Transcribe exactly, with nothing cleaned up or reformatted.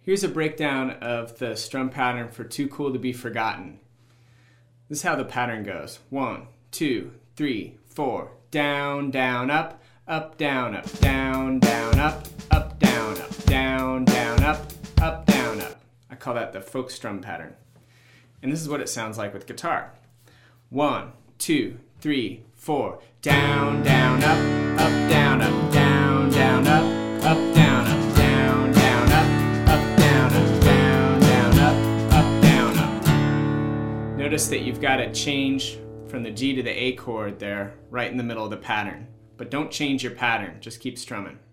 Here's a breakdown of the strum pattern for Too Cool to Be Forgotten. This is how the pattern goes. One, two, three, four. Down, down, up, up, down, up, down, down, up, up, down, up, down, down, up, up, down, up. I call that the folk strum pattern. And this is what it sounds like with guitar. One, two, three, four. Down, down, up, up, down, up, down, down, up, up, down, up, down, down, up, up, down, up, down, down, up, up, down, up. Notice that you've got to change from the G to the A chord there, right in the middle of the pattern. But don't change your pattern, just keep strumming.